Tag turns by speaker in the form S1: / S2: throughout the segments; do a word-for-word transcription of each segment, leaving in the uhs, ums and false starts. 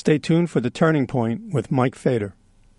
S1: Stay tuned for The Turning Point with Mike Fader.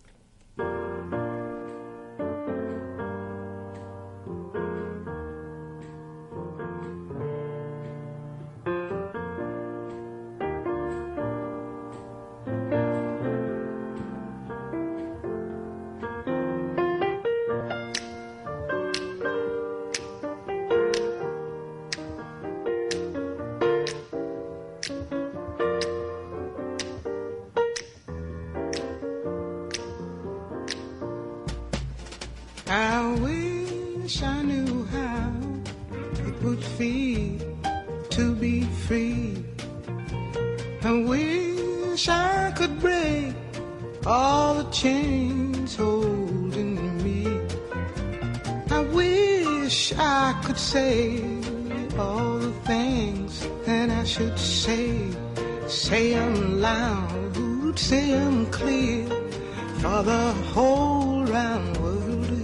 S2: I wish I knew how it would feel to be free. I wish I could break all the chains holding me. I wish I could say all the things that I should say. Say 'em loud, say 'em clear for the whole round world.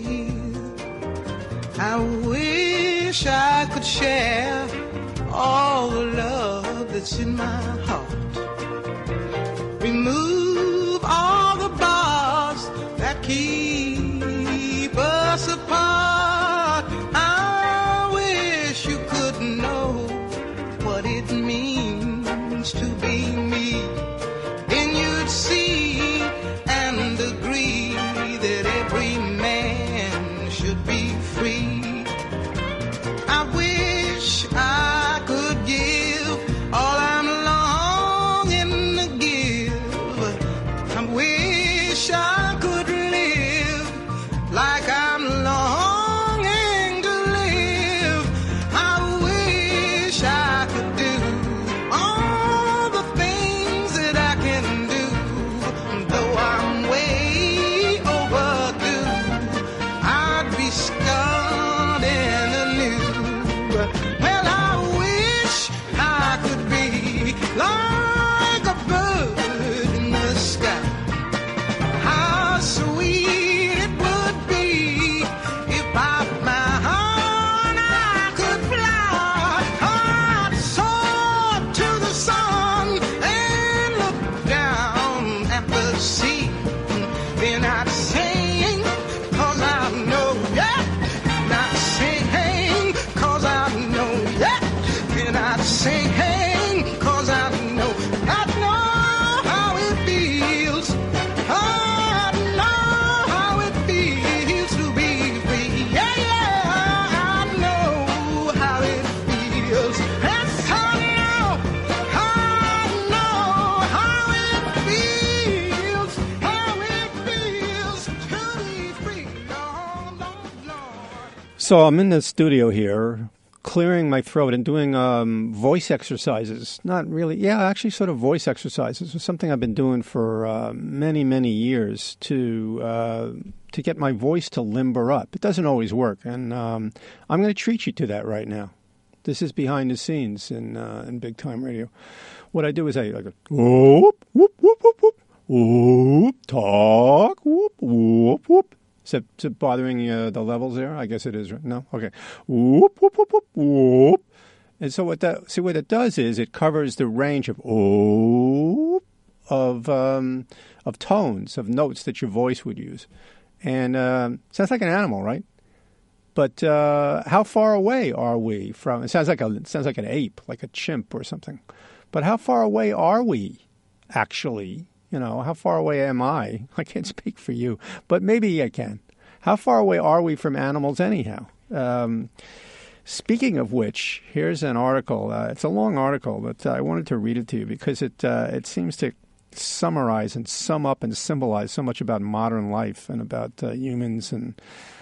S2: I wish I could share all the love that's in my heart. Remove all the bars that keep us apart. I wish you could know what it means to be me. Then you'd see and agree that every man should be free. I wish I could give all I'm longing to give. I wish I could live like I'm longing to live. I wish I could do all the things that I can do. Though I'm way overdue, I'd be scarred and anew. Well, I wish I could be like a bird in the sky. How sweet it would be if by my heart I could fly. I'd soar to the sun and look down at the sea. Then I'd sing, 'cause I know, yeah. Not sing, 'cause I know, yeah. Then I'd sing, 'cause I know, I know how it feels. I know how it feels to be free. Yeah, yeah, I know how it feels. Yes, I know, I know how it feels. How it feels to be free. Lord, Lord, Lord.
S1: So I'm in the studio here, clearing my throat and doing um, voice exercises. Not really, yeah, actually sort of voice exercises. It's something I've been doing for uh, many, many years to uh, to get my voice to limber up. It doesn't always work, and um, I'm going to treat you to that right now. This is behind the scenes in uh, in big time radio. What I do is I, I go, whoop, whoop, whoop, whoop, whoop, whoop, talk, whoop, whoop, whoop. Is it, is it bothering uh, the levels there? I guess it is. Right? No? Okay. Whoop, whoop, whoop, whoop, whoop. And so what that, see what it does is it covers the range of oh, of um, of tones, of notes that your voice would use. And uh, sounds like an animal, right? But uh, how far away are we from? It sounds like a it sounds like an ape, like a chimp or something. But how far away are we, actually? You know, how far away am I? I can't speak for you, but maybe I can. How far away are we from animals anyhow? Um, speaking of which, here's an article. Uh, it's a long article, but uh, I wanted to read it to you because it uh, it seems to summarize and sum up and symbolize so much about modern life and about uh, humans and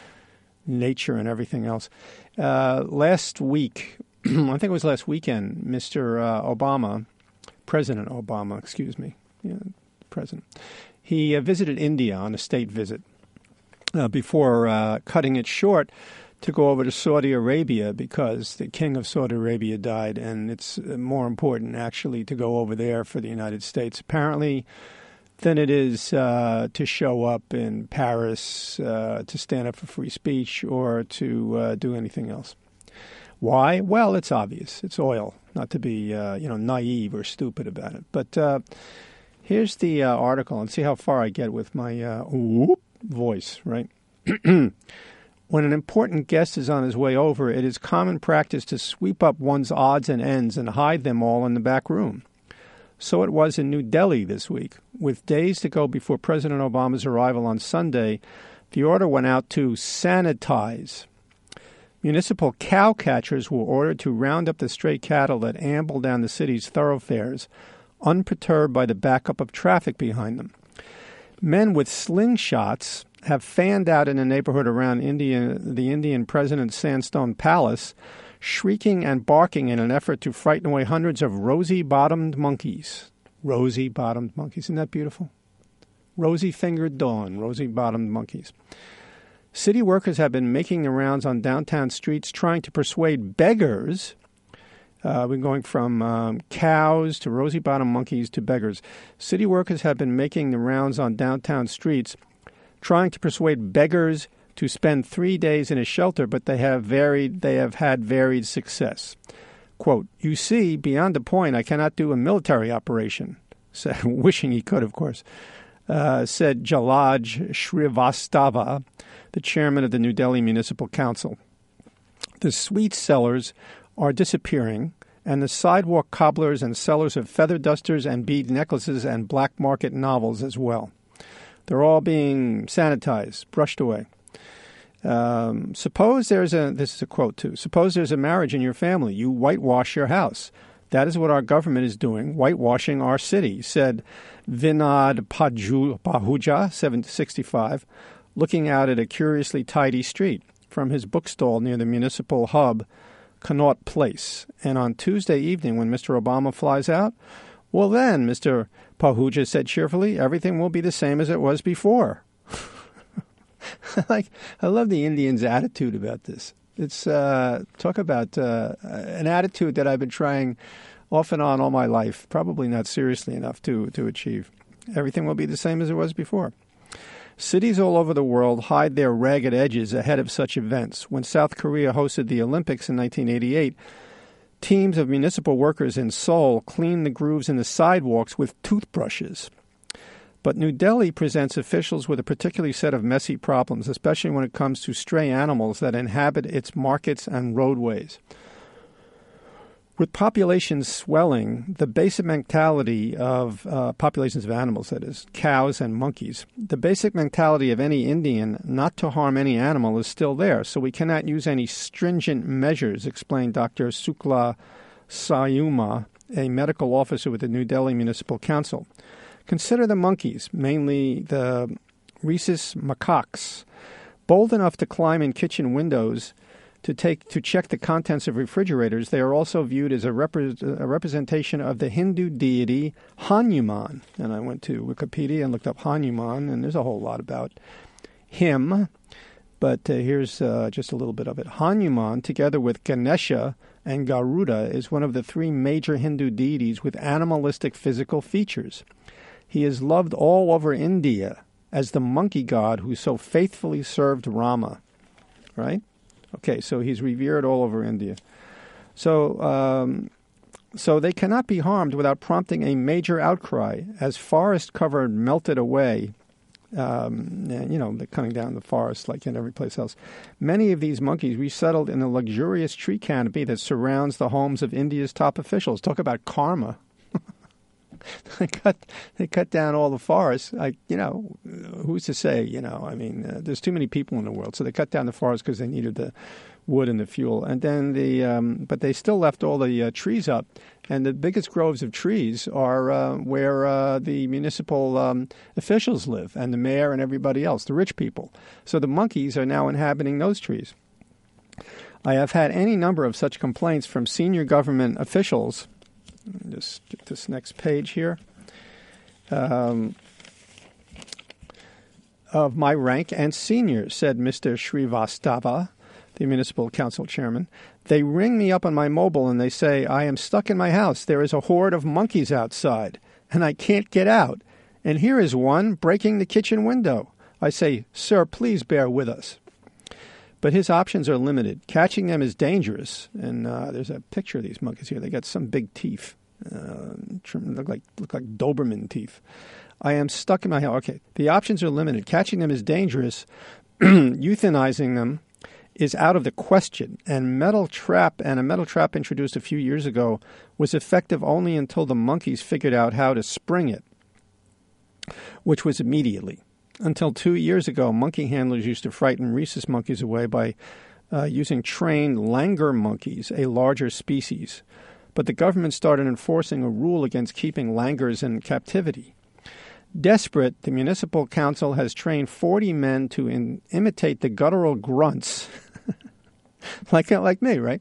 S1: nature and everything else. Uh, last week, I think it was last weekend, Mister Uh, Obama, President Obama, excuse me, yeah, President, he uh, visited India on a state visit uh, before uh, cutting it short to go over to Saudi Arabia because the king of Saudi Arabia died, and it's more important actually to go over there for the United States, apparently, than it is uh, to show up in Paris uh, to stand up for free speech or to uh, do anything else. Why? Well, it's obvious. It's oil. Not to be, uh, you know, naive or stupid about it. But uh, Here's the uh, article, and see how far I get with my uh, whoop voice, right? When an important guest is on his way over, it is common practice to sweep up one's odds and ends and hide them all in the back room. So it was in New Delhi this week. With days to go before President Obama's arrival on Sunday, the order went out to sanitize. Municipal cow catchers were ordered to round up the stray cattle that amble down the city's thoroughfares, unperturbed by the backup of traffic behind them. Men with slingshots have fanned out in a neighborhood around India, the Indian President's Sandstone Palace, shrieking and barking in an effort to frighten away hundreds of rosy-bottomed monkeys. Rosy-bottomed monkeys. Isn't that beautiful? Rosy-fingered dawn, rosy-bottomed monkeys. City workers have been making the rounds on downtown streets trying to persuade beggars. Uh, we're going from um, cows to rosy-bottomed monkeys to beggars. City workers have been making the rounds on downtown streets trying to persuade beggars to spend three days in a shelter, but they have varied. They have had varied success. Quote, "You see, beyond the point, I cannot do a military operation," said, wishing he could, of course, uh, said Jalaj Shrivastava, the chairman of the New Delhi Municipal Council. The sweet sellers are disappearing, and the sidewalk cobblers and sellers of feather dusters and bead necklaces and black market novels as well. They're all being sanitized, brushed away. Um, suppose there's a, this is a quote too, suppose there's a marriage in your family. You whitewash your house. That is what our government is doing, whitewashing our city, said Vinod Pahuja, seven sixty-five, looking out at a curiously tidy street from his bookstall near the municipal hub, Connaught Place. And on Tuesday evening, when Mister Obama flies out, well then, Mister Pahuja said cheerfully, everything will be the same as it was before. Like, I love the Indians' attitude about this. It's uh, talk about uh, an attitude that I've been trying off and on all my life, probably not seriously enough to, to achieve. Everything will be the same as it was before. Cities all over the world hide their ragged edges ahead of such events. When South Korea hosted the Olympics in nineteen eighty-eight, teams of municipal workers in Seoul cleaned the grooves in the sidewalks with toothbrushes. But New Delhi presents officials with a particular set of messy problems, especially when it comes to stray animals that inhabit its markets and roadways. With populations swelling, the basic mentality of uh, populations of animals, that is, cows and monkeys, the basic mentality of any Indian not to harm any animal is still there, so we cannot use any stringent measures, explained Doctor Sukla Sayuma, a medical officer with the New Delhi Municipal Council. Consider the monkeys, mainly the rhesus macaques, bold enough to climb in kitchen windows to take to check the contents of refrigerators. They are also viewed as a, repre- a representation of the Hindu deity Hanuman. And I went to Wikipedia and looked up Hanuman, and there's a whole lot about him. But uh, here's uh, just a little bit of it. Hanuman, together with Ganesha and Garuda, is one of the three major Hindu deities with animalistic physical features. He is loved all over India as the monkey god who so faithfully served Rama. Right? Okay, so he's revered all over India. So um, so they cannot be harmed without prompting a major outcry. As forest cover melted away, um, and, you know, they're cutting down the forest like in every place else, many of these monkeys resettled in the luxurious tree canopy that surrounds the homes of India's top officials. Talk about karma. They cut they cut down all the forests. I, you know, who's to say? You know, I mean, uh, there's too many people in the world, so they cut down the forest because they needed the wood and the fuel. And then the, um, but they still left all the uh, trees up. And the biggest groves of trees are uh, where uh, the municipal um, officials live, and the mayor and everybody else, the rich people. So the monkeys are now inhabiting those trees. I have had any number of such complaints from senior government officials. Let me just get this next page here. Um, of my rank and senior, said Mister Shrivastava, the municipal council chairman. They ring me up on my mobile and they say, I am stuck in my house. There is a horde of monkeys outside, and I can't get out. And here is one breaking the kitchen window. I say, sir, please bear with us. But his options are limited. Catching them is dangerous. And uh, there's a picture of these monkeys here. They got some big teeth. Uh, look like look like Doberman teeth. I am stuck in my house. Okay, the options are limited. Catching them is dangerous. Euthanizing them is out of the question. And metal trap and a metal trap introduced a few years ago was effective only until the monkeys figured out how to spring it, which was immediately. Until two years ago, monkey handlers used to frighten rhesus monkeys away by uh, using trained langur monkeys, a larger species. But the government started enforcing a rule against keeping langurs in captivity. Desperate, the municipal council has trained forty men to in, imitate the guttural grunts, like like me, right?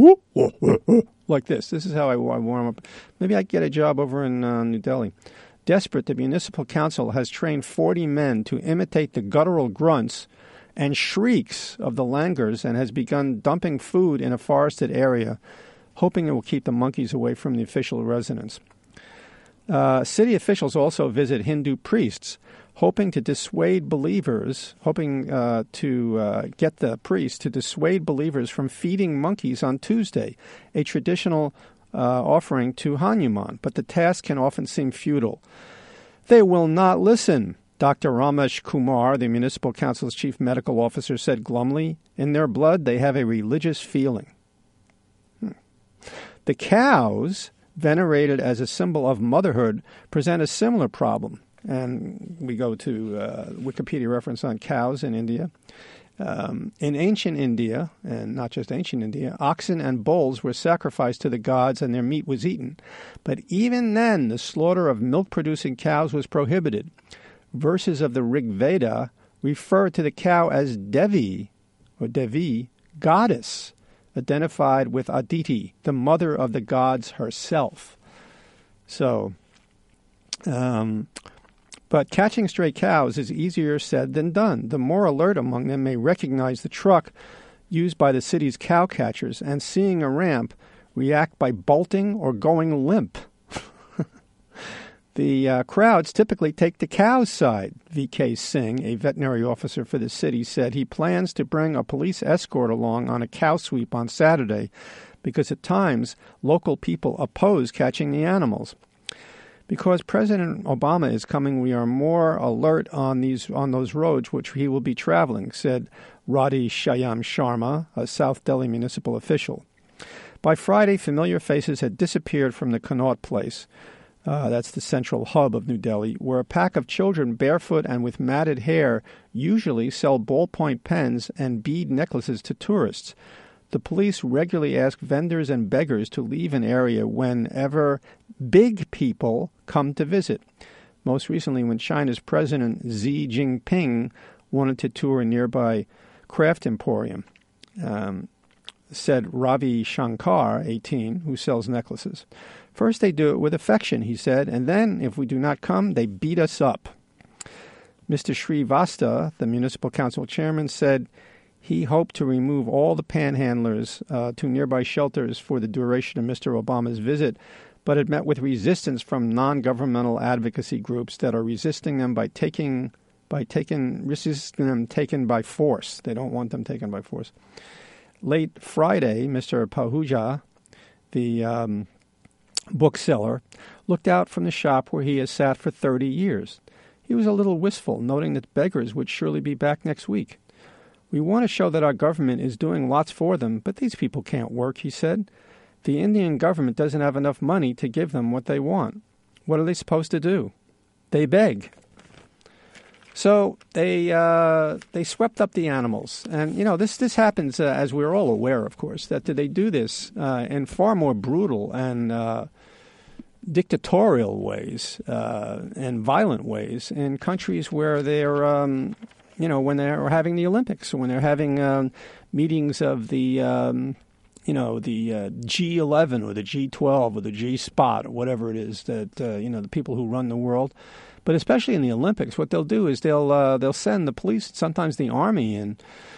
S1: Like this. This is how I, I warm up. Maybe I get a job over in uh, New Delhi. Desperate, the municipal council has trained forty men to imitate the guttural grunts and shrieks of the langurs and has begun dumping food in a forested area, hoping it will keep the monkeys away from the official residence. Uh, city officials also visit Hindu priests, hoping to dissuade believers, hoping uh, to uh, get the priests to dissuade believers from feeding monkeys on Tuesday, a traditional uh, offering to Hanuman. But the task can often seem futile. They will not listen, Doctor Ramesh Kumar, the municipal council's chief medical officer, said glumly. In their blood, they have a religious feeling. Hmm. The cows, venerated as a symbol of motherhood, present a similar problem. And we go to uh, Wikipedia reference on cows in India. Um, in ancient India, and not just ancient India, oxen and bulls were sacrificed to the gods and their meat was eaten. But even then, the slaughter of milk-producing cows was prohibited. Verses of the Rig Veda refer to the cow as Devi, or Devi, goddess, identified with Aditi, the mother of the gods herself. So, um, but catching stray cows is easier said than done. The more alert among them may recognize the truck used by the city's cow catchers and, seeing a ramp, react by bolting or going limp. The uh, crowds typically take the cow's side. V K Singh, a veterinary officer for the city, said he plans to bring a police escort along on a cow sweep on Saturday because at times local people oppose catching the animals. Because President Obama is coming, we are more alert on these on those roads which he will be traveling, said Radhi Shyam Sharma, a South Delhi municipal official. By Friday, familiar faces had disappeared from the Connaught Place. Uh, that's the central hub of New Delhi, where a pack of children barefoot and with matted hair usually sell ballpoint pens and bead necklaces to tourists. The police regularly ask vendors and beggars to leave an area whenever big people come to visit. Most recently, when China's President Xi Jinping wanted to tour a nearby craft emporium, um, said Ravi Shankar, eighteen, who sells necklaces. First, they do it with affection, he said, and then, if we do not come, they beat us up. Mister Srivastava, the municipal council chairman, said he hoped to remove all the panhandlers uh, to nearby shelters for the duration of Mister Obama's visit, but had met with resistance from non-governmental advocacy groups that are resisting them by taking by taking resisting them taken by force. They don't want them taken by force. Late Friday, Mister Pahuja, the um, bookseller, looked out from the shop where he has sat for thirty years. He was a little wistful, noting that beggars would surely be back next week. We want to show that our government is doing lots for them, but these people can't work, he said. The Indian government doesn't have enough money to give them what they want. What are they supposed to do? They beg. So they uh, they swept up the animals. And, you know, this, this happens, uh, as we're all aware, of course, that they do this uh, in far more brutal and uh, dictatorial ways uh, and violent ways in countries where they're, um, you know, when they're having the Olympics, or when they're having um, meetings of the, um, you know, the uh, G eleven or the G twelve or the G spot or whatever it is that, uh, you know, the people who run the world. But especially in the Olympics, what they'll do is they'll uh, they'll send the police, sometimes the army, in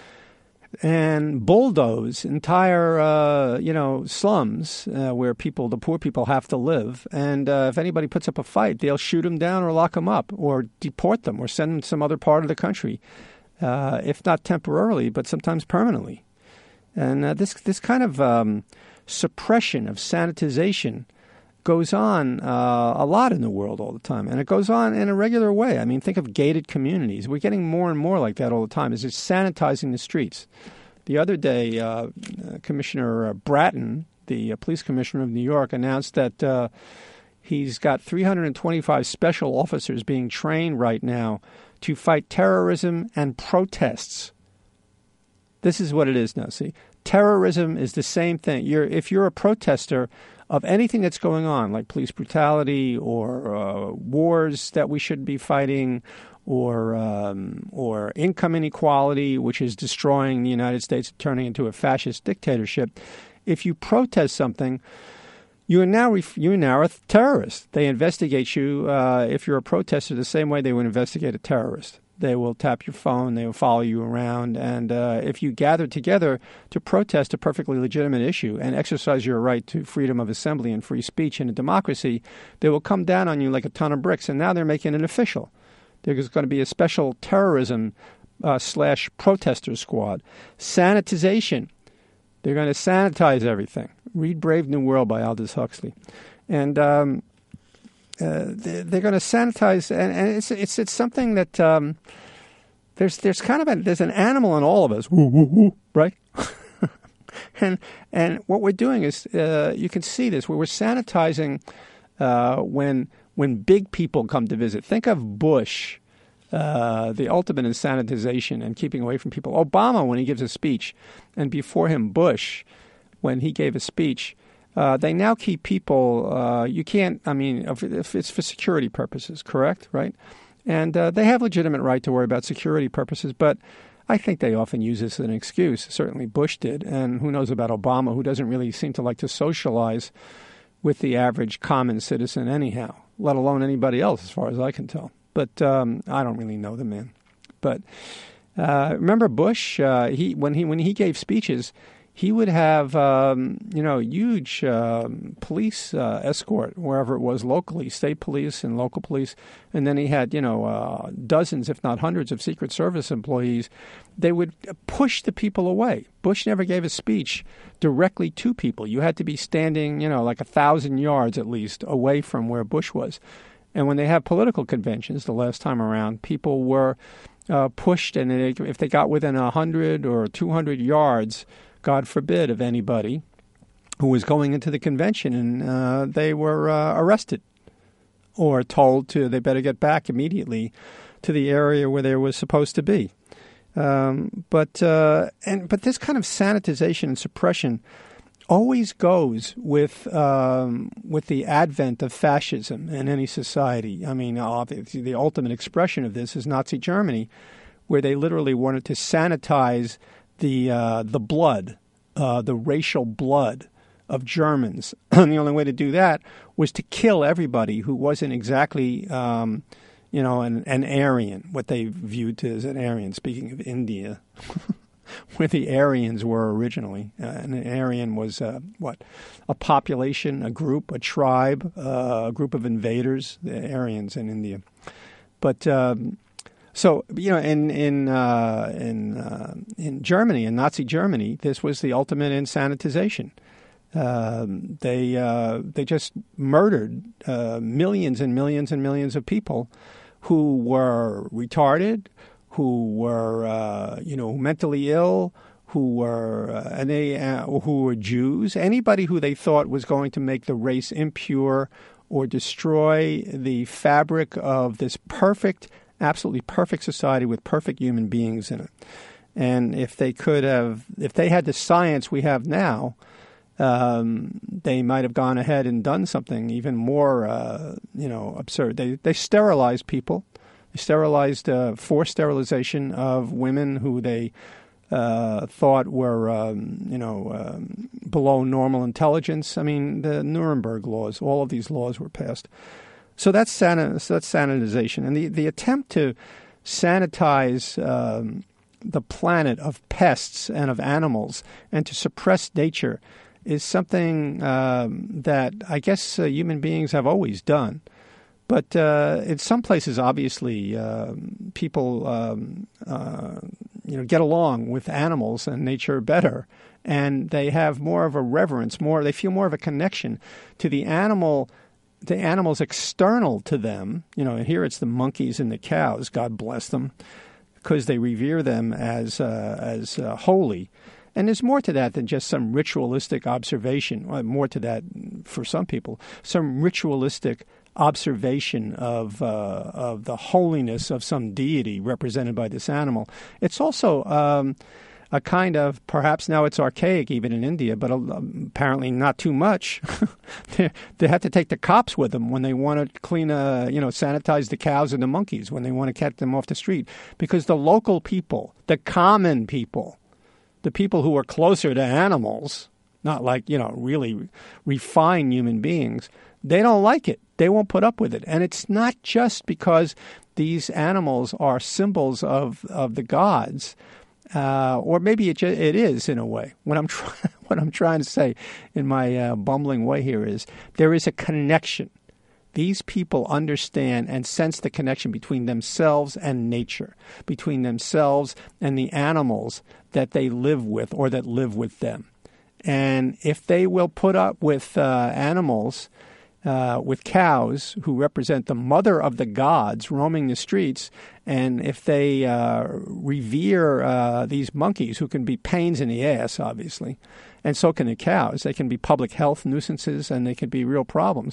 S1: and bulldoze entire uh, you know slums uh, where people, the poor people, have to live. And uh, if anybody puts up a fight, they'll shoot them down or lock them up or deport them or send them to some other part of the country, uh, if not temporarily, but sometimes permanently. And uh, this this kind of um, suppression of sanitization goes on uh, a lot in the world all the time, and it goes on in a regular way. I mean, think of gated communities. We're getting more and more like that all the time. Is it's sanitizing the streets. The other day, uh, Commissioner Bratton, the uh, police commissioner of New York, announced that uh, he's got three hundred twenty-five special officers being trained right now to fight terrorism and protests. This is what it is now, see? Terrorism is the same thing. You're, if you're a protester of anything that's going on, like police brutality or uh, wars that we should be fighting, or um, or income inequality, which is destroying the United States, turning into a fascist dictatorship, if you protest something, you are now ref- you are now a terrorist. They investigate you uh, if you're a protester the same way they would investigate a terrorist. They will tap your phone. They will follow you around. And uh, if you gather together to protest a perfectly legitimate issue and exercise your right to freedom of assembly and free speech in a democracy, they will come down on you like a ton of bricks. And now they're making it official. There's going to be a special terrorism uh, slash protester squad. Sanitization. They're going to sanitize everything. Read Brave New World by Aldous Huxley. And um, uh, they're, they're going to sanitize, and, and it's it's it's something that um, there's there's kind of a, there's an animal in all of us, woo, woo, woo, right? and and what we're doing is uh, you can see this where we're sanitizing uh, when when big people come to visit. Think of Bush, uh, the ultimate in sanitization and keeping away from people. Obama, when he gives a speech, and before him Bush, when he gave a speech. Uh, they now keep people, uh, you can't, I mean, if, if it's for security purposes, correct, right? And uh, they have legitimate right to worry about security purposes, but I think they often use this as an excuse. Certainly Bush did, and who knows about Obama, who doesn't really seem to like to socialize with the average common citizen anyhow, let alone anybody else as far as I can tell. But um, I don't really know the man. But uh, remember Bush, uh, he when he when he gave speeches, he would have, um, you know, huge um, police uh, escort wherever it was locally, state police and local police. And then he had, you know, uh, dozens, if not hundreds of Secret Service employees. They would push the people away. Bush never gave a speech directly to people. You had to be standing, you know, like a thousand yards at least away from where Bush was. And when they have political conventions the last time around, people were uh, pushed. And they, if they got within one hundred or two hundred yards, God forbid, of anybody who was going into the convention, and uh, they were uh, arrested or told to they better get back immediately to the area where they were supposed to be. Um, but uh, and but this kind of sanitization and suppression always goes with um, with the advent of fascism in any society. I mean, obviously, the ultimate expression of this is Nazi Germany, where they literally wanted to sanitize the uh, the blood, uh, the racial blood of Germans. And the only way to do that was to kill everybody who wasn't exactly, um, you know, an, an Aryan, what they viewed as an Aryan, speaking of India, where the Aryans were originally. Uh, and an Aryan was, uh, what, a population, a group, a tribe, uh, a group of invaders, the Aryans in India. But... Um, So, you know, in in uh, in uh, in Germany, in Nazi Germany, this was the ultimate in sanitization. Um, they uh, they just murdered uh, millions and millions and millions of people who were retarded, who were uh, you know mentally ill, who were uh, and they uh, who were Jews. Anybody who they thought was going to make the race impure or destroy the fabric of this perfect. Absolutely perfect society with perfect human beings in it. And if they could have, if they had the science we have now, um, they might have gone ahead and done something even more, uh, you know, absurd. They they sterilized people. They sterilized, uh, forced sterilization of women who they uh, thought were, um, you know, um, below normal intelligence. I mean, the Nuremberg laws, all of these laws were passed. So that's san- so that's sanitization. And the, the attempt to sanitize um, the planet of pests and of animals and to suppress nature is something um, that I guess uh, human beings have always done. But uh, in some places, obviously, uh, people um, uh, you know get along with animals and nature better. and they have more of a reverence, more they feel more of a connection to the animal, the animals external to them. You know, here it's the monkeys and the cows, God bless them, because they revere them as uh, as uh, holy. And there's more to that than just some ritualistic observation. Well, more to that for some people, some ritualistic observation of uh, of the holiness of some deity represented by this animal. It's also um, a kind of, perhaps now it's archaic even in India, but apparently not too much. they, they have to take the cops with them when they want to clean, a, you know, sanitize the cows and the monkeys, when they want to catch them off the street. Because the local people, the common people, the people who are closer to animals, not like, you know, really refined human beings, they don't like it. They won't put up with it. And it's not just because these animals are symbols of, of the gods, uh, or maybe it, ju- it is in a way. What I'm, try- what I'm trying to say in my uh, bumbling way here is there is a connection. These people understand and sense the connection between themselves and nature, between themselves and the animals that they live with or that live with them. And if they will put up with uh, animals, uh, with cows who represent the mother of the gods roaming the streets, and if they uh, revere uh, these monkeys, who can be pains in the ass, obviously, and so can the cows. They can be public health nuisances, and they can be real problems.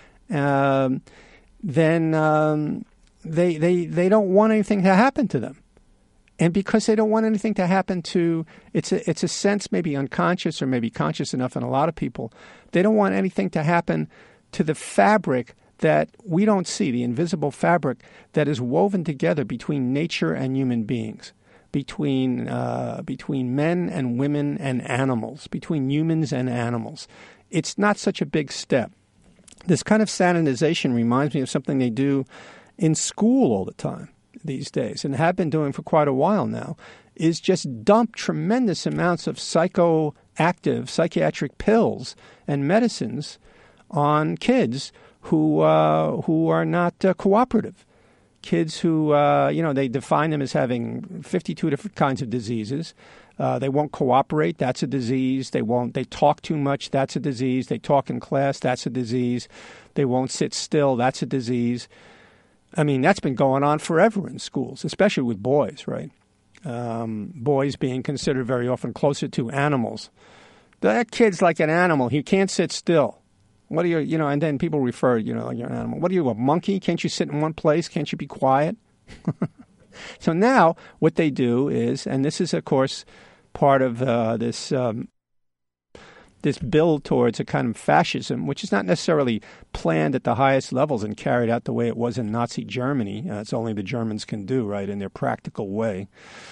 S1: Um, then um, they they they don't want anything to happen to them. And because they don't want anything to happen to, it's a, it's a sense maybe unconscious or maybe conscious enough in a lot of people, they don't want anything to happen to the fabric that we don't see, the invisible fabric that is woven together between nature and human beings, between uh, between men and women and animals, between humans and animals. It's not such a big step. This kind of sanitization reminds me of something they do in school all the time these days, and have been doing for quite a while now, is just dump tremendous amounts of psychoactive, psychiatric pills and medicines on kids who uh, who are not uh, cooperative. Kids who, uh, you know, they define them as having fifty-two different kinds of diseases. Uh, they won't cooperate. That's a disease. They won't. They talk too much. That's a disease. They talk in class. That's a disease. They won't sit still. That's a disease. I mean, that's been going on forever in schools, especially with boys, right? Um, boys being considered very often closer to animals. That kid's like an animal. He can't sit still. What are you, you know, and then people refer, you know, you're an animal. What are you, a monkey? Can't you sit in one place? Can't you be quiet? So now what they do is, and this is, of course, part of uh, this um, this build towards a kind of fascism, which is not necessarily planned at the highest levels and carried out the way it was in Nazi Germany. Uh, it's only the Germans can do, right, in their practical way.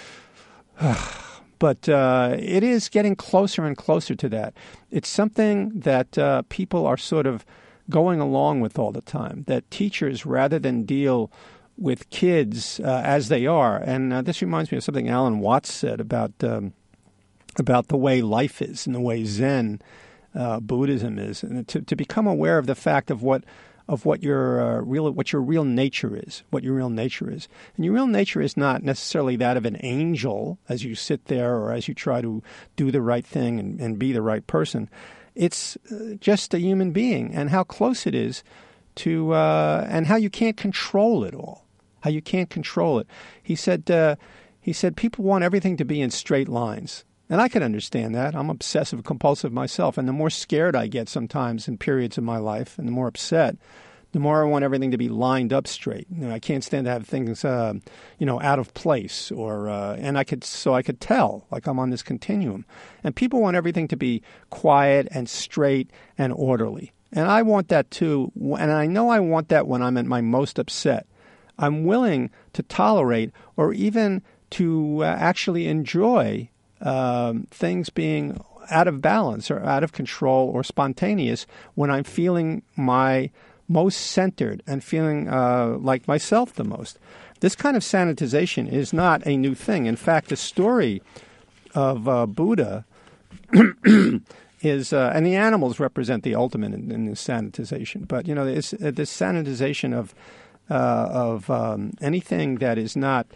S1: But uh, it is getting closer and closer to that. It's something that uh, people are sort of going along with all the time, that teachers, rather than deal with kids uh, as they are, and uh, this reminds me of something Alan Watts said about um, about the way life is and the way Zen uh, Buddhism is, and to, to become aware of the fact of what of what your uh, real what your real nature is, what your real nature is. And your real nature is not necessarily that of an angel as you sit there or as you try to do the right thing and, and be the right person. It's uh, just a human being, and how close it is to, uh, and how you can't control it all, how you can't control it. He said, uh, he said, people want everything to be in straight lines. And I can understand that. I'm obsessive compulsive myself. And the more scared I get sometimes in periods of my life, and the more upset, the more I want everything to be lined up straight. You know, I can't stand to have things, uh, you know, out of place, or uh, and I could so I could tell like I'm on this continuum. And people want everything to be quiet and straight and orderly. And I want that too. And I know I want that when I'm at my most upset. I'm willing to tolerate or even to uh, actually enjoy Um, things being out of balance or out of control or spontaneous when I'm feeling my most centered and feeling uh, like myself the most. This kind of sanitization is not a new thing. In fact, the story of uh, Buddha is, uh, and the animals represent the ultimate in, in this sanitization. But, you know, it's, uh, this sanitization of, uh, of um, anything that is not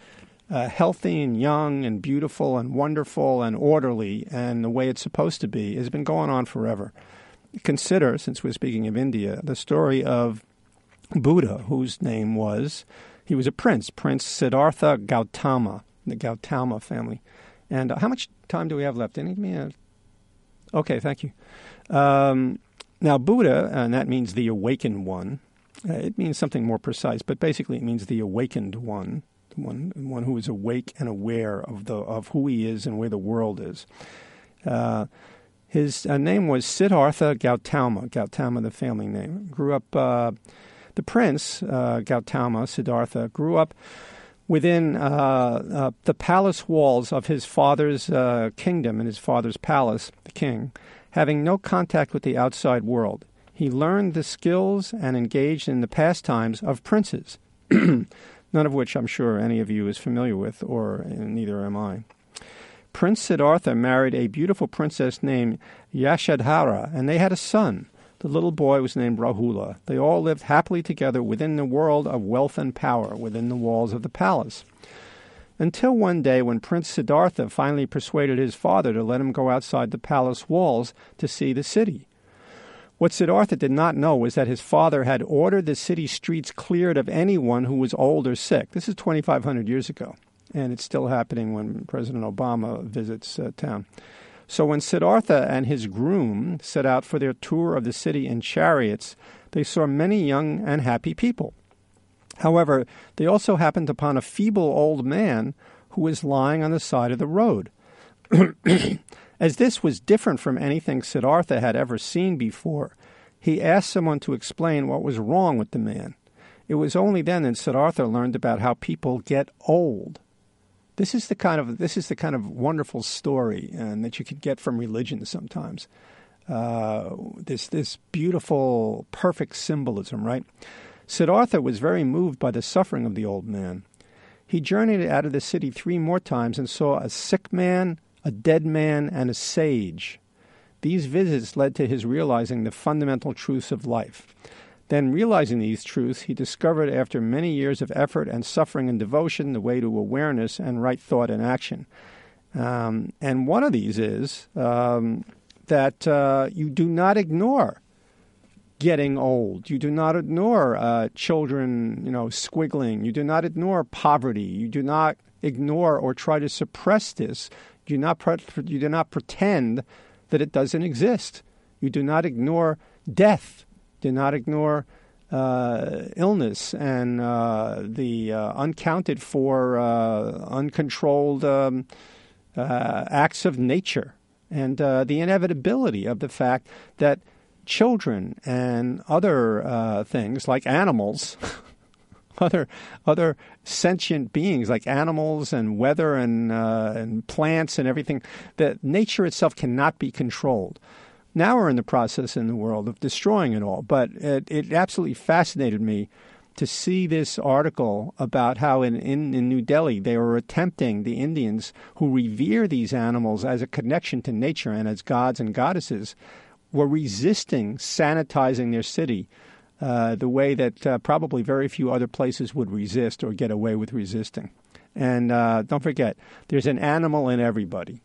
S1: uh, healthy and young and beautiful and wonderful and orderly and the way it's supposed to be, has been going on forever. Consider, since we're speaking of India, the story of Buddha, whose name was, he was a prince, Prince Siddhartha Gautama, the Gautama family. And uh, how much time do we have left? Any, me Okay, thank you. Um, now, Buddha, and that means the awakened one. Uh, it means something more precise, but basically it means the awakened one, the one, one who is awake and aware of the of who he is and where the world is. Uh, his uh, name was Siddhartha Gautama, Gautama, the family name. Grew up, uh, the prince, uh, Gautama, Siddhartha, grew up within uh, uh, the palace walls of his father's uh, kingdom and his father's palace, the king, having no contact with the outside world. He learned the skills and engaged in the pastimes of princes, none of which I'm sure any of you is familiar with, or neither am I. Prince Siddhartha married a beautiful princess named Yashodhara, and they had a son. The little boy was named Rahula. They all lived happily together within the world of wealth and power, within the walls of the palace. Until one day when Prince Siddhartha finally persuaded his father to let him go outside the palace walls to see the city. What Siddhartha did not know was that his father had ordered the city streets cleared of anyone who was old or sick. This is twenty-five hundred years ago, and it's still happening when President Obama visits uh, town. So when Siddhartha and his groom set out for their tour of the city in chariots, they saw many young and happy people. However, they also happened upon a feeble old man who was lying on the side of the road. As this was different from anything Siddhartha had ever seen before, he asked someone to explain what was wrong with the man. It was only then that Siddhartha learned about how people get old. This is the kind of this is the kind of wonderful story and that you could get from religion sometimes. Uh, this this beautiful, perfect symbolism, right? Siddhartha was very moved by the suffering of the old man. He journeyed out of the city three more times and saw a sick man, a dead man, and a sage. These visits led to his realizing the fundamental truths of life. Then, realizing these truths, he discovered after many years of effort and suffering and devotion the way to awareness and right thought and action. Um, and one of these is um, that uh, you do not ignore getting old. You do not ignore uh, children, you know, squiggling. You do not ignore poverty. You do not ignore or try to suppress this. You do not pre- you do not pretend that it doesn't exist. You do not ignore death. Do not ignore uh, illness and uh, the uh, uncounted for, uh, uncontrolled um, uh, acts of nature, and uh, the inevitability of the fact that children and other uh, things like animals, other other sentient beings like animals and weather and uh, and plants and everything, that nature itself cannot be controlled. Now we're in the process in the world of destroying it all. But it, it absolutely fascinated me to see this article about how in, in, in New Delhi they were attempting, the Indians who revere these animals as a connection to nature and as gods and goddesses, were resisting sanitizing their city uh, the way that uh, probably very few other places would resist or get away with resisting. And uh, don't forget, there's an animal in everybody.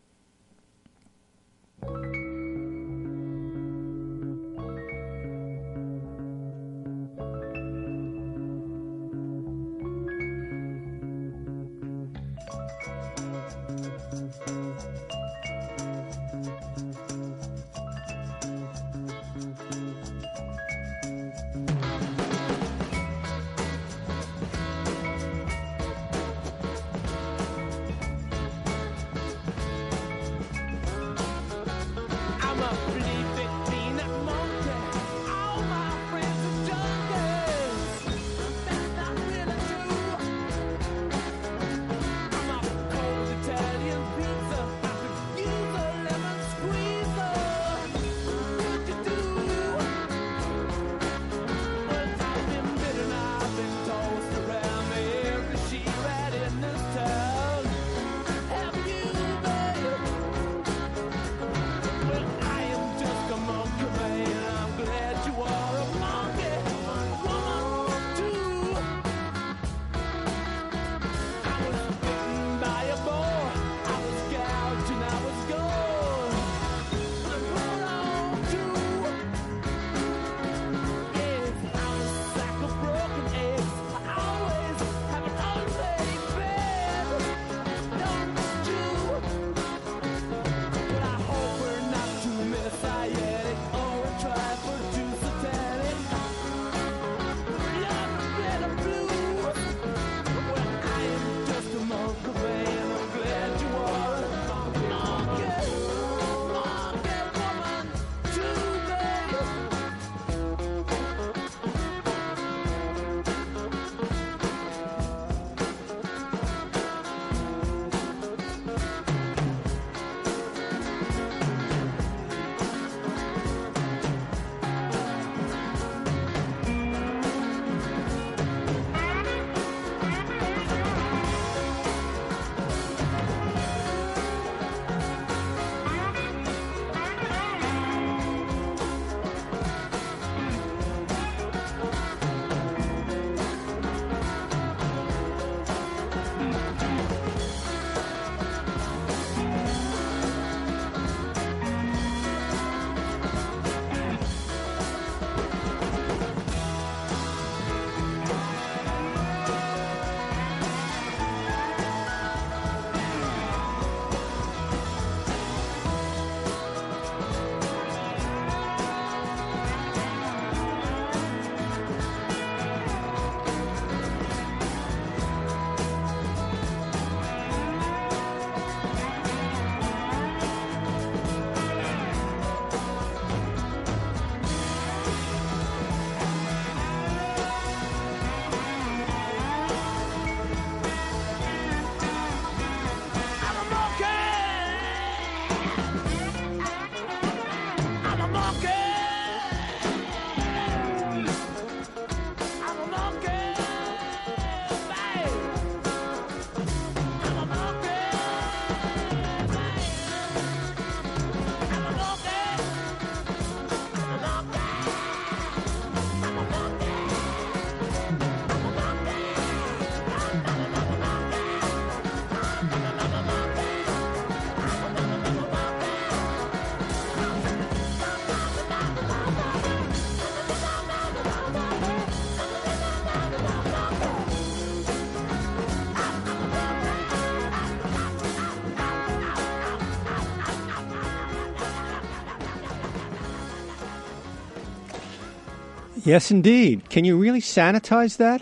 S1: Yes, indeed. Can you really sanitize that?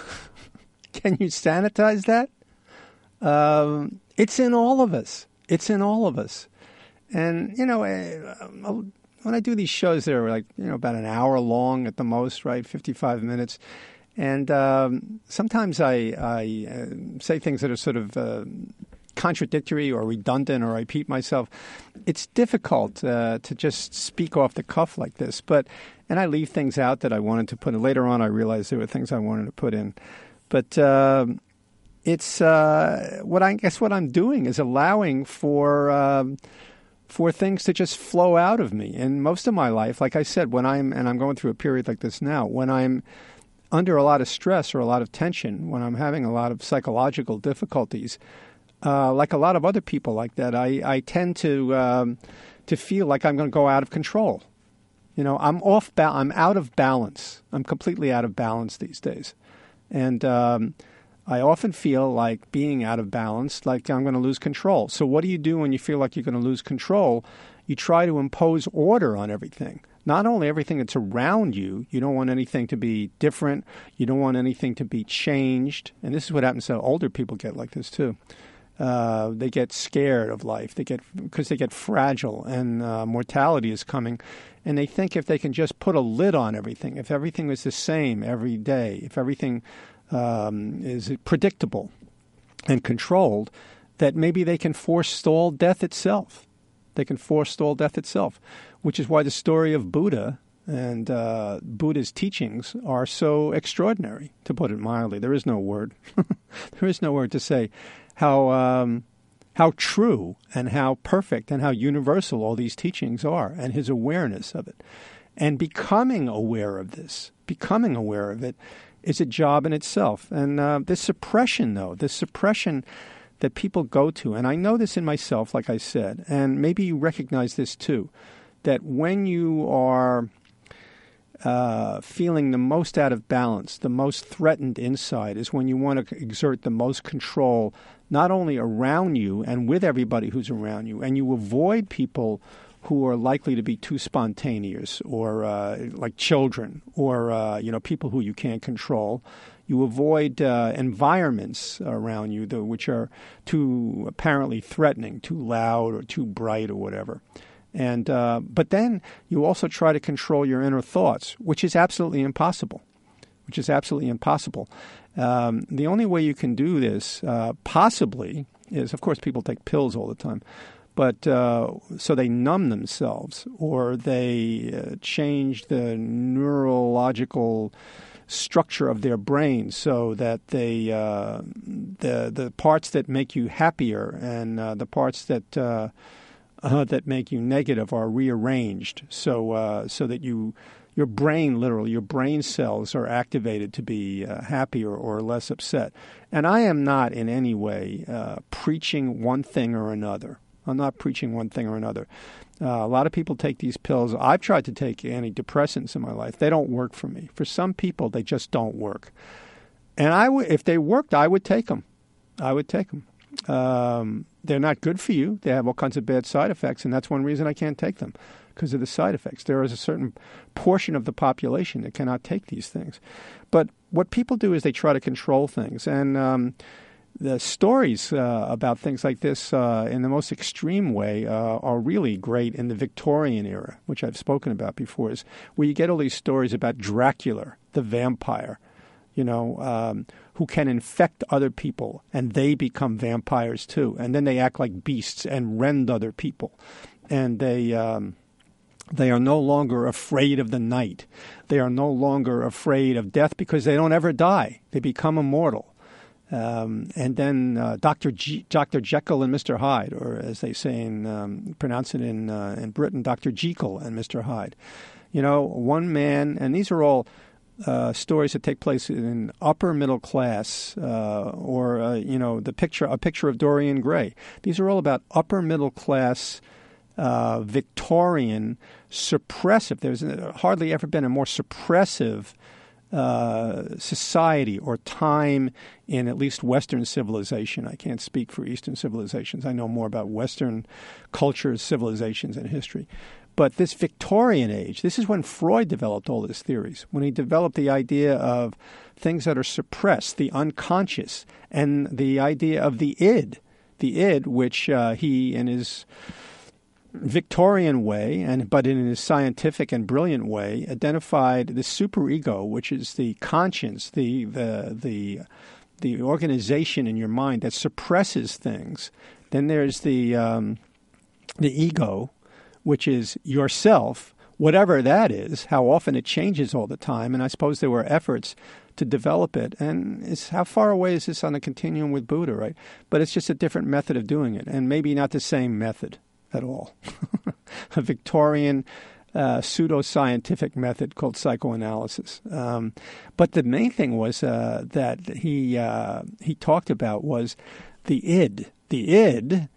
S1: Can you sanitize that? Um, it's in all of us. It's in all of us. And, you know, uh, when I do these shows, they're like, you know, about an hour long at the most, right? fifty-five minutes. And um, sometimes I, I uh, say things that are sort of uh, contradictory or redundant, or I repeat myself. It's difficult uh, to just speak off the cuff like this. But and I leave things out that I wanted to put in. Later on, I realized there were things I wanted to put in. But uh, it's uh, what I guess what I'm doing is allowing for um, for things to just flow out of me. And most of my life, like I said, when I'm and I'm going through a period like this now, when I'm under a lot of stress or a lot of tension, when I'm having a lot of psychological difficulties, uh, like a lot of other people like that, I, I tend to um, to feel like I'm going to go out of control. You know, I'm off. Ba- I'm out of balance. I'm completely out of balance these days, and um, I often feel like being out of balance, like I'm going to lose control. So, what do you do when you feel like you're going to lose control? You try to impose order on everything. Not only everything that's around you, you don't want anything to be different. You don't want anything to be changed. And this is what happens to older people get like this too. Uh, they get scared of life. They get because they get fragile, and uh, mortality is coming. And they think if they can just put a lid on everything, if everything is the same every day, if everything um, is predictable and controlled, that maybe they can forestall death itself. They can forestall death itself, which is why the story of Buddha and uh, Buddha's teachings are so extraordinary, to put it mildly. There is no word. There is no word to say how um, how true and how perfect and how universal all these teachings are, and his awareness of it. And becoming aware of this, becoming aware of it, is a job in itself. And uh, this suppression, though, this suppression that people go to, and I know this in myself, like I said, and maybe you recognize this too, that when you are uh, feeling the most out of balance, the most threatened inside, is when you want to exert the most control, not only around you and with everybody who's around you, and you avoid people who are likely to be too spontaneous, or uh, like children, or uh, you know, people who you can't control. You avoid uh, environments around you though, which are too apparently threatening, too loud or too bright or whatever. And uh, but then you also try to control your inner thoughts, which is absolutely impossible. Which is absolutely impossible. Um, the only way you can do this, uh, possibly, is, of course, people take pills all the time. But uh, so they numb themselves, or they uh, change the neurological structure of their brain so that they uh, the the parts that make you happier and uh, the parts that uh, uh, that make you negative are rearranged, so uh, so that you your brain literally your brain cells are activated to be uh, happier or less upset. And I am not in any way uh, preaching one thing or another. I'm not preaching one thing or another. Uh, a lot of people take these pills. I've tried to take antidepressants in my life. They don't work for me. For some people, they just don't work. And I w- if they worked, I would take them. I would take them. Um, they're not good for you. They have all kinds of bad side effects, and that's one reason I can't take them, because of the side effects. There is a certain portion of the population that cannot take these things. But what people do is they try to control things. And um, the stories uh, about things like this uh, in the most extreme way uh, are really great in the Victorian era, which I've spoken about before, is where you get all these stories about Dracula, the vampire, you know, um, who can infect other people, and they become vampires too. And then they act like beasts and rend other people. And they um, they are no longer afraid of the night. They are no longer afraid of death because they don't ever die. They become immortal. Um, and then uh, Doctor G- Doctor Jekyll and Mister Hyde, or as they say in um, pronounce it in uh, in Britain, Doctor Jekyll and Mister Hyde. You know, one man, and these are all uh, stories that take place in upper middle class, uh, or uh, you know, the picture a picture of Dorian Gray. These are all about upper middle class, uh, Victorian, suppressive. There's hardly ever been a more suppressive uh, society or time in at least Western civilization. I can't speak for Eastern civilizations. I know more about Western cultures, civilizations, and history. But this Victorian age, this is when Freud developed all his theories, when he developed the idea of things that are suppressed, the unconscious, and the idea of the id, the id, which uh, he, in his Victorian way, and but in his scientific and brilliant way, identified the superego, which is the conscience, the the the the organization in your mind that suppresses things. Then there's the um, the ego, which is yourself, whatever that is. How often it changes all the time, and I suppose there were efforts to develop it. And it's, how far away is this on a continuum with Buddha, right? But it's just a different method of doing it, and maybe not the same method at all. A Victorian uh, pseudo-scientific method called psychoanalysis. Um, but the main thing was uh, that he uh, he talked about was the id. The id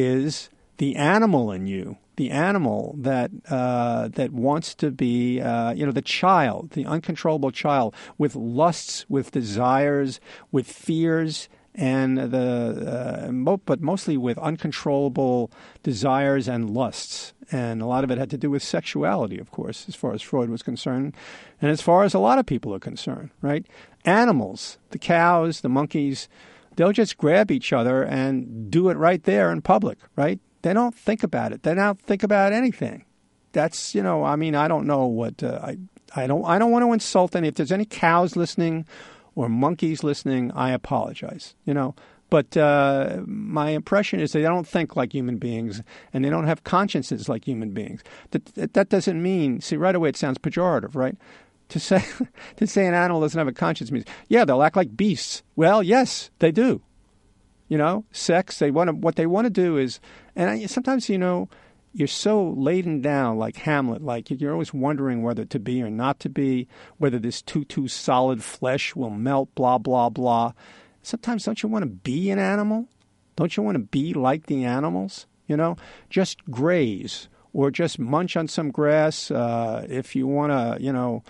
S1: is the animal in you, the animal that uh, that wants to be, uh, you know, the child, the uncontrollable child with lusts, with desires, with fears, and the uh, mo- but mostly with uncontrollable desires and lusts. And a lot of it had to do with sexuality, of course, as far as Freud was concerned, and as far as a lot of people are concerned, right? Animals, the cows, the monkeys, they'll just grab each other and do it right there in public, right? They don't think about it. They don't think about anything. That's, you know, I mean, I don't know what, uh, I, I don't, I don't want to insult any, if there's any cows listening or monkeys listening, I apologize, you know. But uh, my impression is they don't think like human beings, and they don't have consciences like human beings. That that doesn't mean, see, right away it sounds pejorative, right? To say to say an animal doesn't have a conscience means, yeah, they'll act like beasts. Well, yes, they do. You know, sex, they want to, what they want to do is, and I, sometimes, you know, you're so laden down like Hamlet, like you're always wondering whether to be or not to be, whether this too, too solid flesh will melt, blah, blah, blah. Sometimes don't you want to be an animal? Don't you want to be like the animals? You know, just graze or just munch on some grass. Uh, if you want to, you know,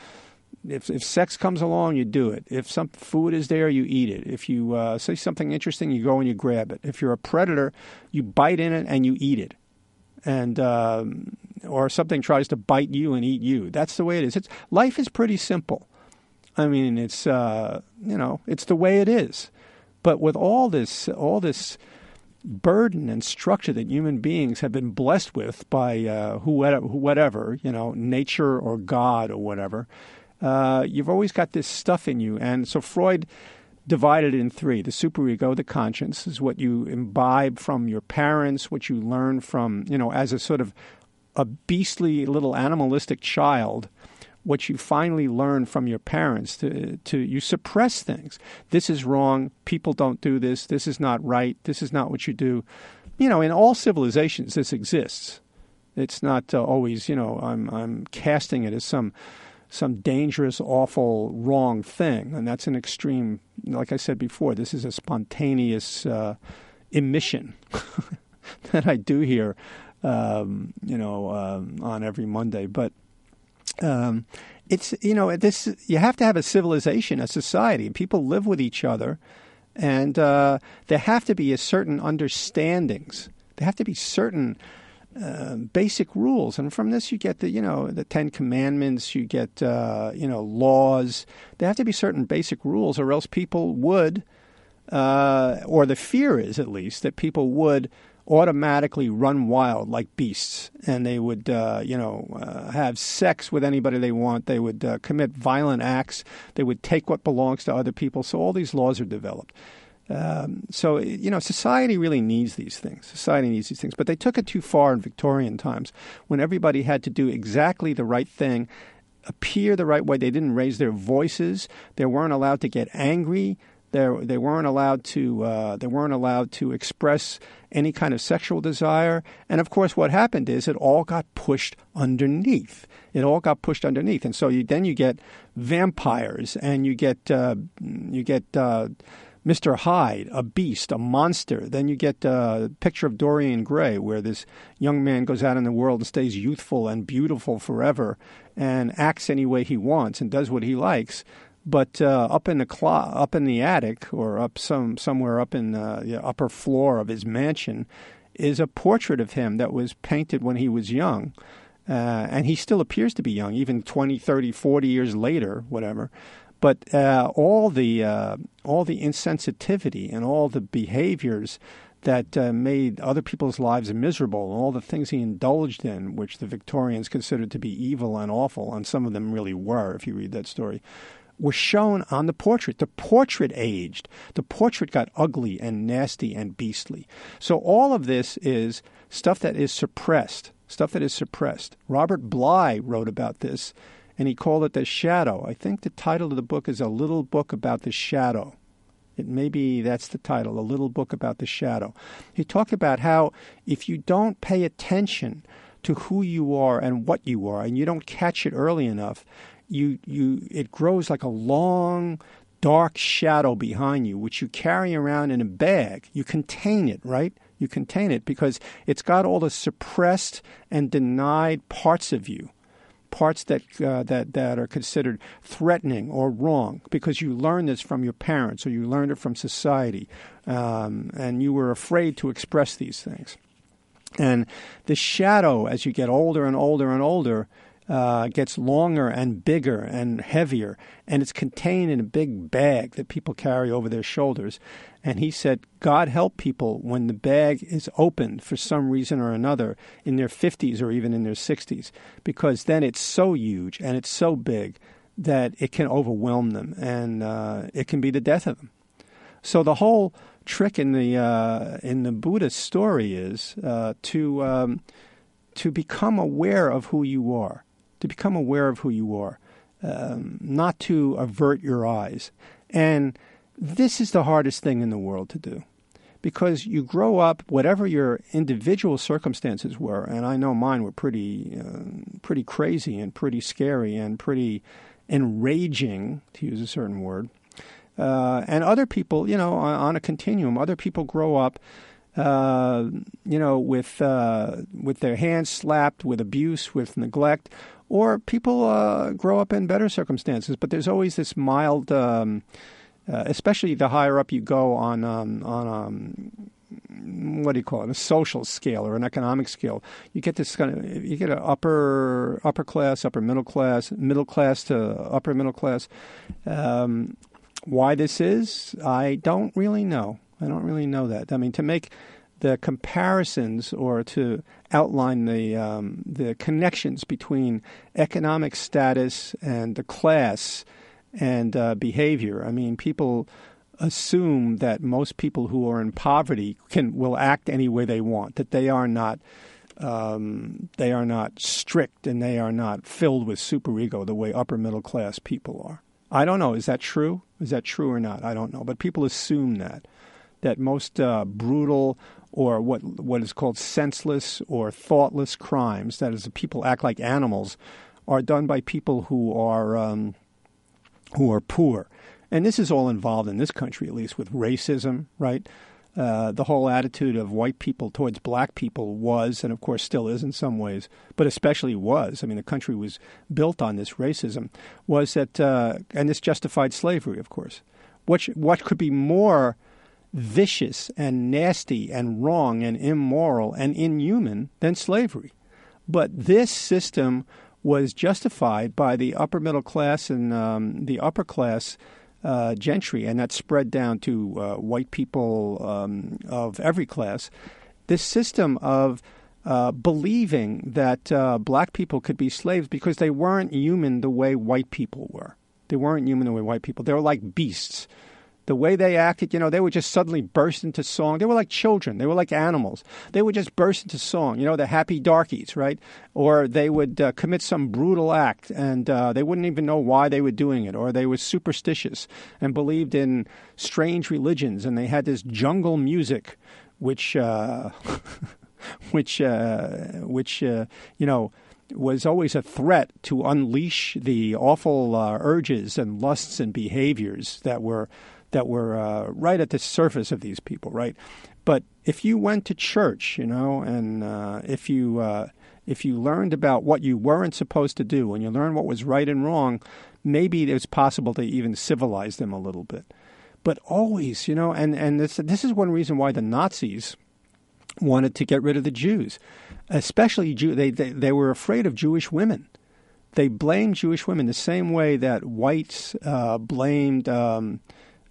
S1: if if sex comes along, you do it. If some food is there, you eat it. If you uh, see something interesting, you go and you grab it. If you're a predator, you bite in it and you eat it. And um, or something tries to bite you and eat you. That's the way it is. It's, life is pretty simple. I mean, it's uh, you know, it's the way it is. But with all this, all this burden and structure that human beings have been blessed with by uh, whoever, whatever, you know, nature or God or whatever, uh, you've always got this stuff in you. And so Freud divided it in three. The superego, the conscience, is what you imbibe from your parents, what you learn from, you know, as a sort of a beastly little animalistic child, what you finally learn from your parents. To, to you suppress things. This is wrong. People don't do this. This is not right. This is not what you do. You know, in all civilizations, this exists. It's not uh, always, you know, I'm I'm casting it as some some dangerous, awful, wrong thing. And that's an extreme, like I said before, this is a spontaneous uh, emission that I do here, um, you know, um, on every Monday. But um, it's, you know, this, you have to have a civilization, a society, and people live with each other. And uh, there have to be a certain understandings. There have to be certain Uh, basic rules, and from this you get the, you know, the Ten Commandments. You get, uh, you know, laws. There have to be certain basic rules, or else people would, uh, or the fear is at least that people would automatically run wild like beasts, and they would, uh, you know, uh, have sex with anybody they want. They would uh, commit violent acts. They would take what belongs to other people. So all these laws are developed. Um, so, you know, society really needs these things. Society needs these things. But they took it too far in Victorian times when everybody had to do exactly the right thing, appear the right way. They didn't raise their voices. They weren't allowed to get angry. They they weren't allowed to uh, they weren't allowed to express any kind of sexual desire. And of course, what happened is it all got pushed underneath. It all got pushed underneath, and so you, then you get vampires, and you get uh, you get. Uh, Mister Hyde, a beast, a monster. Then you get a picture of Dorian Gray, where this young man goes out in the world and stays youthful and beautiful forever and acts any way he wants and does what he likes. But uh, up in the clo- up in the attic, or up some somewhere up in uh, the upper floor of his mansion, is a portrait of him that was painted when he was young. Uh, and he still appears to be young, even twenty, thirty, forty years later, whatever. But uh, all the uh, all the insensitivity and all the behaviors that uh, made other people's lives miserable, and all the things he indulged in, which the Victorians considered to be evil and awful, and some of them really were, if you read that story, were shown on the portrait. The portrait aged. The portrait got ugly and nasty and beastly. So all of this is stuff that is suppressed, stuff that is suppressed. Robert Bly wrote about this, and he called it The Shadow. I think the title of the book is A Little Book About the Shadow. It maybe that's the title, A Little Book About the Shadow. He talked about how if you don't pay attention to who you are and what you are, and you don't catch it early enough, you you it grows like a long, dark shadow behind you, which you carry around in a bag. You contain it, right? You contain it because it's got all the suppressed and denied parts of you. Parts that uh, that that are considered threatening or wrong, because you learned this from your parents or you learned it from society, um, and you were afraid to express these things. And the shadow, as you get older and older and older, uh, gets longer and bigger and heavier, and it's contained in a big bag that people carry over their shoulders. And he said, God help people when the bag is opened for some reason or another in their fifties or even in their sixties, because then it's so huge and it's so big that it can overwhelm them, and uh, it can be the death of them. So the whole trick in the uh, in the Buddha story is uh, to um, to become aware of who you are, to become aware of who you are, um, not to avert your eyes. And this is the hardest thing in the world to do, because you grow up, whatever your individual circumstances were, and I know mine were pretty, uh, pretty crazy and pretty scary and pretty enraging, to use a certain word. Uh, and other people, you know, on, on a continuum, other people grow up, uh, you know, with uh, with their hands slapped, with abuse, with neglect, or people uh, grow up in better circumstances. But there's always this mild. Um, Uh, especially the higher up you go on um, on um, what do you call it, a social scale or an economic scale, you get this kind of you get an upper upper class, upper middle class, middle class to upper middle class. Um, why this is, I don't really know. I don't really know that. I mean, to make the comparisons or to outline the um, the connections between economic status and the class and uh, behavior. I mean, people assume that most people who are in poverty can will act any way they want, that they are not um, they are not strict and they are not filled with superego the way upper middle class people are. I don't know. Is that true? Is that true or not? I don't know. But people assume that that most uh, brutal or what what is called senseless or thoughtless crimes, that is, people act like animals, are done by people who are um, who are poor. And this is all involved in this country, at least, with racism, right? Uh, the whole attitude of white people towards black people was, and of course still is in some ways, but especially was, I mean, the country was built on this racism, was that, uh, and this justified slavery, of course. What, sh- what could be more vicious and nasty and wrong and immoral and inhuman than slavery? But this system was justified by the upper middle class and um, the upper class uh, gentry, and that spread down to uh, white people um, of every class. This system of uh, believing that uh, black people could be slaves because they weren't human the way white people were. They weren't human the way white people. They were like beasts. The way they acted, you know, they would just suddenly burst into song. They were like children. They were like animals. They would just burst into song, you know, the happy darkies, right? Or they would uh, commit some brutal act, and uh, they wouldn't even know why they were doing it. Or they were superstitious and believed in strange religions, and they had this jungle music, which, uh, which, uh, which, uh, you know, was always a threat to unleash the awful uh, urges and lusts and behaviors that were that were uh, right at the surface of these people, right? But if you went to church, you know, and uh, if you uh, if you learned about what you weren't supposed to do and you learned what was right and wrong, maybe it was possible to even civilize them a little bit. But always, you know, and, and this this is one reason why the Nazis wanted to get rid of the Jews, especially Jew. They, they, they were afraid of Jewish women. They blamed Jewish women the same way that whites uh, blamed, um,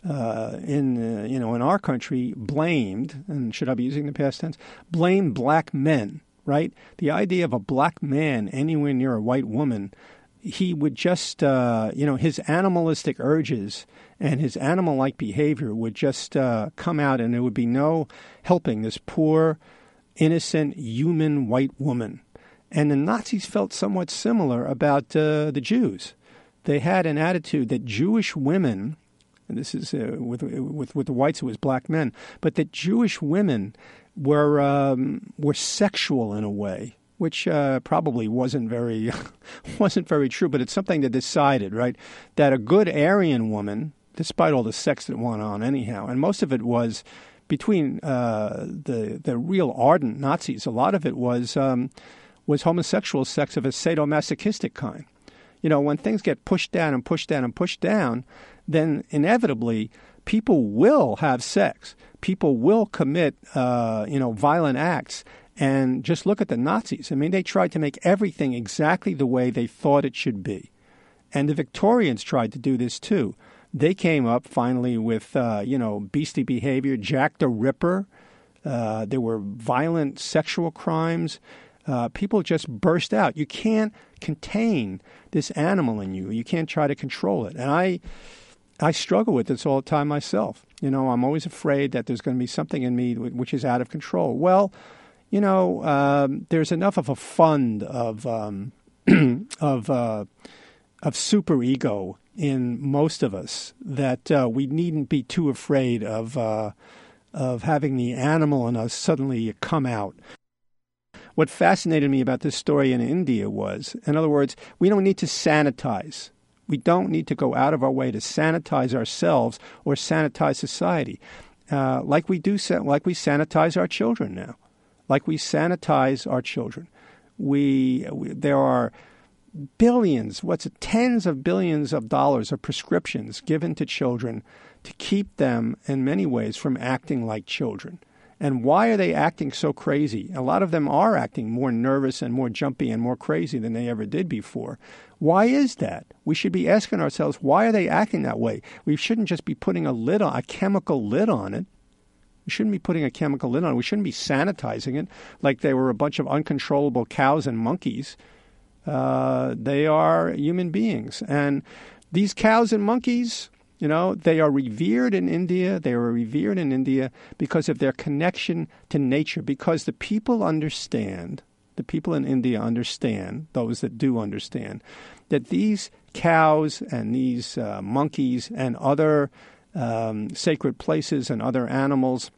S1: uh, in uh, you know, in our country, blamed, and should I be using the past tense, blamed black men, right? The idea of a black man anywhere near a white woman, he would just, uh, you know, his animalistic urges and his animal-like behavior would just uh, come out, and there would be no helping this poor, innocent, human white woman. And the Nazis felt somewhat similar about uh, the Jews. They had an attitude that Jewish women, and this is uh, with, with with the whites, it was black men, but that Jewish women were um, were sexual in a way, which uh, probably wasn't very wasn't very true. But it's something that decided, right, that a good Aryan woman, despite all the sex that went on anyhow, and most of it was between uh, the the real ardent Nazis. A lot of it was. Um, was homosexual sex of a sadomasochistic kind. You know, when things get pushed down and pushed down and pushed down, then inevitably people will have sex. People will commit, uh, you know, violent acts. And just look at the Nazis. I mean, they tried to make everything exactly the way they thought it should be. And the Victorians tried to do this too. They came up finally with, uh, you know, beastly behavior, Jack the Ripper. Uh, there were violent sexual crimes. Uh, people just burst out. You can't contain this animal in you. You can't try to control it. And I I struggle with this all the time myself. You know, I'm always afraid that there's going to be something in me which is out of control. Well, you know, um, there's enough of a fund of um, of uh, of superego in most of us that uh, we needn't be too afraid of uh, of having the animal in us suddenly come out. What fascinated me about this story in India was, in other words, we don't need to sanitize. We don't need to go out of our way to sanitize ourselves or sanitize society, uh, like we do, like we sanitize our children now, like we sanitize our children. We, we there are billions, what's it, tens of billions of dollars of prescriptions given to children to keep them, in many ways, from acting like children. And why are they acting so crazy? A lot of them are acting more nervous and more jumpy and more crazy than they ever did before. Why is that? We should be asking ourselves, why are they acting that way? We shouldn't just be putting a lid on, a chemical lid on it. We shouldn't be putting a chemical lid on it. We shouldn't be sanitizing it like they were a bunch of uncontrollable cows and monkeys. Uh, they are human beings. And these cows and monkeys, you know, they are revered in India. They are revered in India because of their connection to nature, because the people understand, the people in India understand, those that do understand, that these cows and these uh, monkeys and other um, sacred places and other animals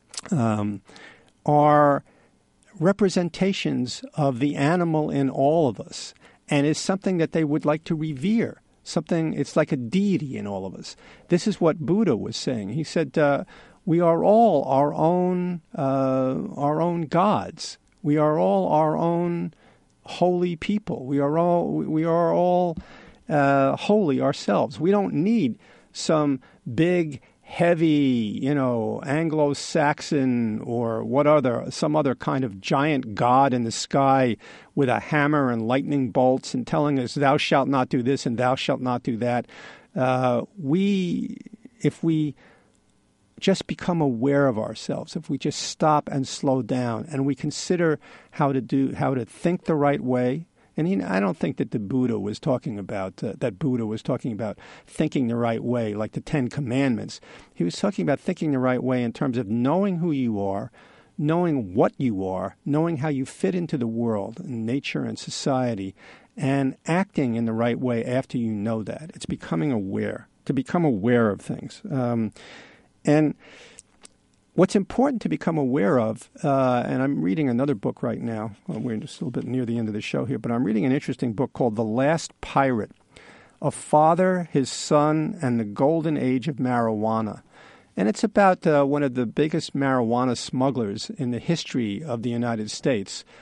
S1: um, are representations of the animal in all of us, and is something that they would like to revere. Something, it's like a deity in all of us. This is what Buddha was saying. He said, uh, we are all our own, uh, our own gods. We are all our own holy people. We are all, we are all uh, holy ourselves. We don't need some big, heavy, you know, Anglo-Saxon or what other, some other kind of giant god in the sky with a hammer and lightning bolts and telling us, thou shalt not do this and thou shalt not do that. Uh, we, if we just become aware of ourselves, if we just stop and slow down and we consider how to do, how to think the right way. And he, I don't think that the Buddha was talking about, uh, that Buddha was talking about thinking the right way, like the Ten Commandments. He was talking about thinking the right way in terms of knowing who you are, knowing what you are, knowing how you fit into the world, and nature and society, and acting in the right way after you know that. It's becoming aware, to become aware of things. Um, and what's important to become aware of, uh, and I'm reading another book right now. Well, we're just a little bit near the end of the show here, but I'm reading an interesting book called The Last Pirate, A Father, His Son, and the Golden Age of Marijuana. And it's about uh, one of the biggest marijuana smugglers in the history of the United States.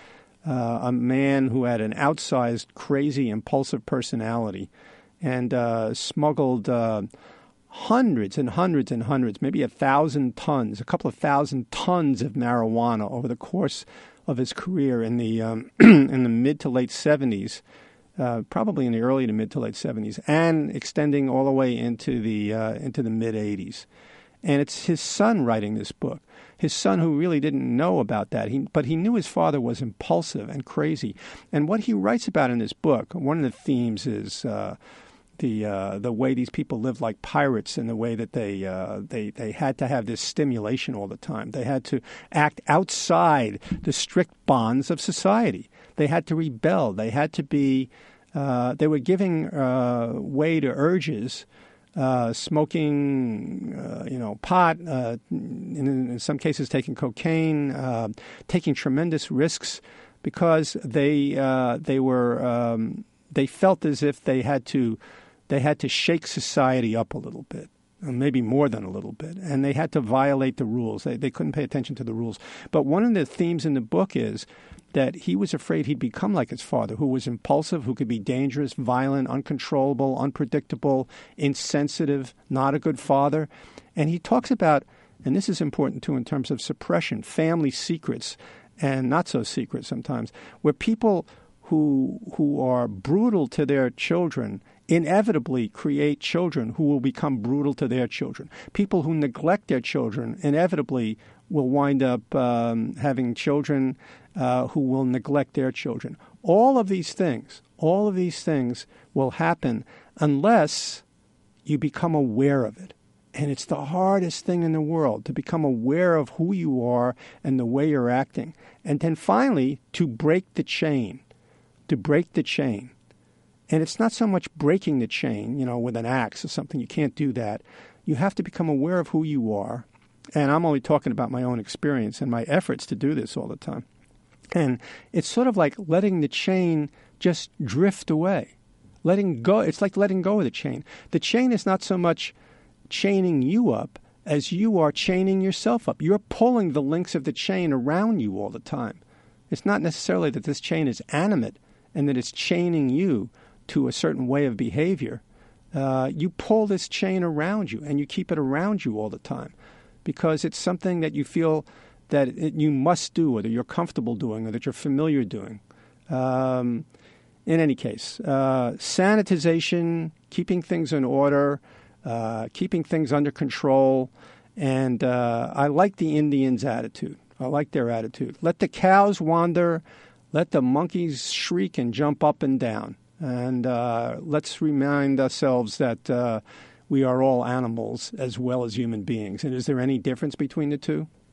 S1: uh, a man who had an outsized, crazy, impulsive personality, and uh, smuggled uh, hundreds and hundreds and hundreds, maybe a thousand tons, a couple of thousand tons of marijuana over the course of his career in the um, in the mid to late seventies, uh, probably in the early to mid to late seventies, and extending all the way into the uh, into the mid eighties. And it's his son writing this book. His son, who really didn't know about that, he, but he knew his father was impulsive and crazy. And what he writes about in this book, one of the themes is uh, the uh, the way these people lived like pirates, and the way that they uh, they they had to have this stimulation all the time. They had to act outside the strict bonds of society. They had to rebel. They had to be. Uh, they were giving uh, way to urges. Uh, smoking, uh, you know, pot, uh, in, in some cases taking cocaine, uh, taking tremendous risks because they uh, they were um, they felt as if they had to they had to shake society up a little bit, maybe more than a little bit, and they had to violate the rules. They they couldn't pay attention to the rules. But one of the themes in the book is that he was afraid he'd become like his father, who was impulsive, who could be dangerous, violent, uncontrollable, unpredictable, insensitive, not a good father. And he talks about, and this is important too in terms of suppression, family secrets, and not so secret sometimes, where people who who are brutal to their children inevitably create children who will become brutal to their children. People who neglect their children inevitably will wind up um, having children uh, who will neglect their children. All of these things, all of these things will happen unless you become aware of it. And it's the hardest thing in the world, to become aware of who you are and the way you're acting. And then finally, to break the chain, to break the chain. And it's not so much breaking the chain, you know, with an axe or something. You can't do that. You have to become aware of who you are. And I'm only talking about my own experience and my efforts to do this all the time. And it's sort of like letting the chain just drift away. Letting go. It's like letting go of the chain. The chain is not so much chaining you up as you are chaining yourself up. You're pulling the links of the chain around you all the time. It's not necessarily that this chain is animate and that it's chaining you to a certain way of behavior. Uh, you pull this chain around you, and you keep it around you all the time because it's something that you feel that it, you must do, or that you're comfortable doing, or that you're familiar doing. Um, in any case, uh, sanitization, keeping things in order, uh, keeping things under control, and uh, I like the Indians' attitude. I like their attitude. Let the cows wander, let the monkeys shriek and jump up and down. And uh, let's remind ourselves that uh, we are all animals as well as human beings. And is there any difference between the two?